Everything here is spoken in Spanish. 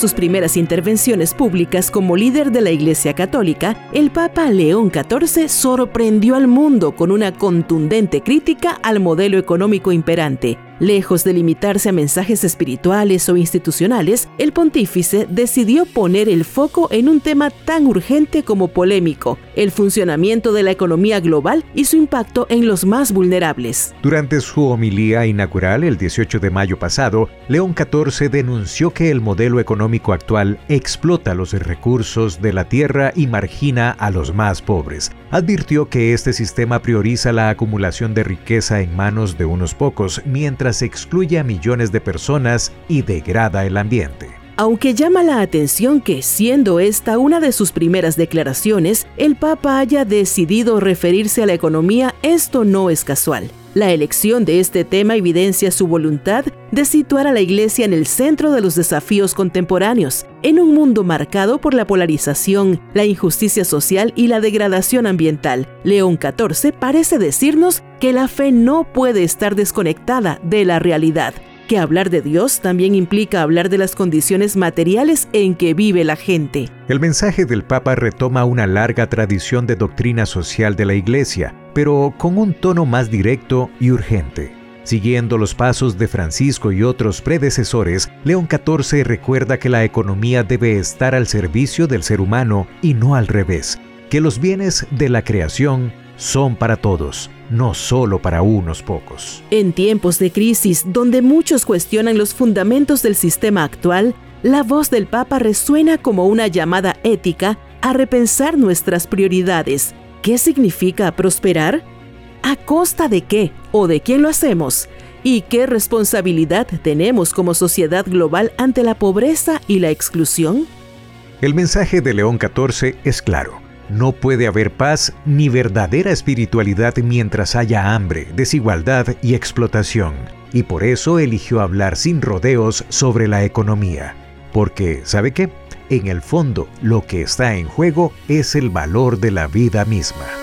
sus primeras intervenciones públicas como líder de la Iglesia Católica, el Papa León XIV sorprendió al mundo con una contundente crítica al modelo económico imperante. Lejos de limitarse a mensajes espirituales o institucionales, el pontífice decidió poner el foco en un tema tan urgente como polémico: el funcionamiento de la economía global y su impacto en los más vulnerables. Durante su homilía inaugural el 18 de mayo pasado, León XIV denunció que el modelo económico actual explota los recursos de la tierra y margina a los más pobres. Advirtió que este sistema prioriza la acumulación de riqueza en manos de unos pocos, mientras excluye a millones de personas y degrada el ambiente. Aunque llama la atención que, siendo esta una de sus primeras declaraciones, el Papa haya decidido referirse a la economía, esto no es casual. La elección de este tema evidencia su voluntad de situar a la Iglesia en el centro de los desafíos contemporáneos, en un mundo marcado por la polarización, la injusticia social y la degradación ambiental. León XIV parece decirnos que la fe no puede estar desconectada de la realidad, que hablar de Dios también implica hablar de las condiciones materiales en que vive la gente. El mensaje del Papa retoma una larga tradición de doctrina social de la Iglesia, pero con un tono más directo y urgente. Siguiendo los pasos de Francisco y otros predecesores, León XIV recuerda que la economía debe estar al servicio del ser humano y no al revés, que los bienes de la creación son para todos, no solo para unos pocos. En tiempos de crisis, donde muchos cuestionan los fundamentos del sistema actual, la voz del Papa resuena como una llamada ética a repensar nuestras prioridades. ¿Qué significa prosperar? ¿A costa de qué o de quién lo hacemos? ¿Y qué responsabilidad tenemos como sociedad global ante la pobreza y la exclusión? El mensaje de León XIV es claro. No puede haber paz ni verdadera espiritualidad mientras haya hambre, desigualdad y explotación. Y por eso eligió hablar sin rodeos sobre la economía. Porque, ¿sabe qué? En el fondo, lo que está en juego es el valor de la vida misma.